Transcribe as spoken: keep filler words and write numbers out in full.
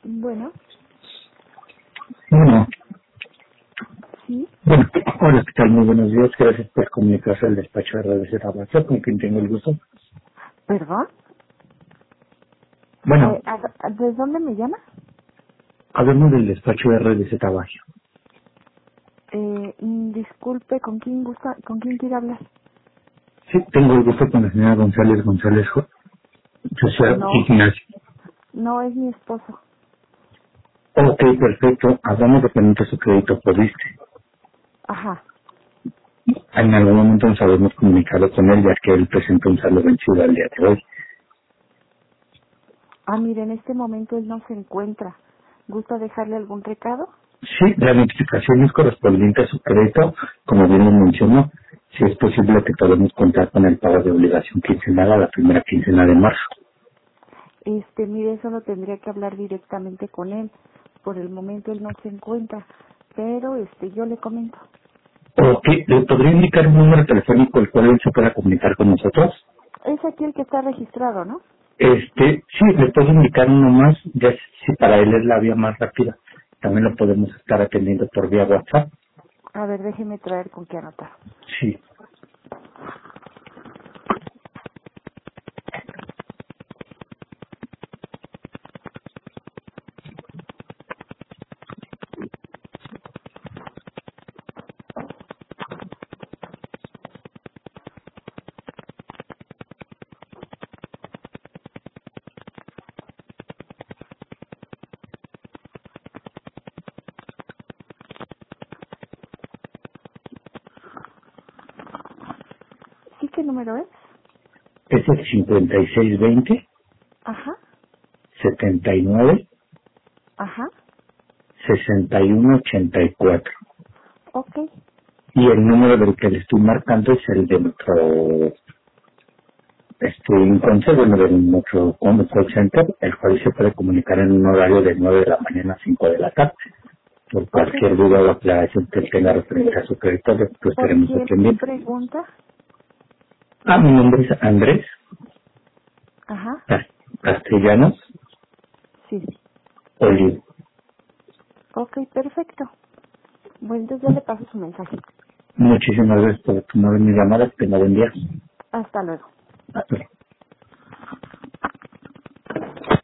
Bueno, Bueno, sí, bueno, hola, ¿qué tal? Muy buenos días. Gracias por comunicarse al despacho de redes de Tabasco, con quien tengo el gusto. perdón. Bueno, Eh, ¿a- a- ¿De dónde me llama? hablamos del despacho de redes de Tabasco. Eh, mm, disculpe, ¿con quién gusta, con quién quiere hablar? Sí, tengo el gusto con la señora González González Jo- José No, Ignacio. no es mi esposo. Ok, perfecto. Hablamos de que su crédito pudiste. Ajá. En algún momento nos habíamos comunicado con él, ya que él presentó un saldo vencido al día de hoy. Ah, mire, en este momento él no se encuentra. ¿Gusta dejarle algún recado? Sí, la notificación es correspondiente a su crédito, como bien lo mencionó. Si es posible que podamos contar con el pago de obligación quincenal a la primera quincena de marzo. Este, mire, eso lo tendría que hablar directamente con él. Por el momento él no se encuentra, pero este, yo le comento. Ok, ¿le podría indicar un número telefónico al cual él se pueda comunicar con nosotros? Es aquí el que está registrado, ¿no? Este, sí, le puedo indicar uno más, ya si para él es la vía más rápida. También lo podemos estar atendiendo por vía WhatsApp. A ver, déjeme traer con qué anotar. Sí, ¿Sí qué número es? es el cincuenta y seis veinte, Ajá, setenta y nueve, ajá, sesenta y uno ochenta y cuatro. ok. Y el número del que le estoy marcando es el de nuestro, este, un consejo, bueno, de nuestro call center, el cual se puede comunicar en un horario de nueve de la mañana a cinco de la tarde. Por Ok, cualquier duda o aclaración que tenga referente a su crédito, lo ¿por estaremos quién atendiendo. pregunta? Ah, mi nombre es Andrés Ajá, Cas- Castellanos sí. Olivo. Ok, perfecto. Bueno, entonces yo le paso su mensaje. Muchísimas gracias por tomar mi llamada. Que tenga buen día. Hasta luego. Hasta luego.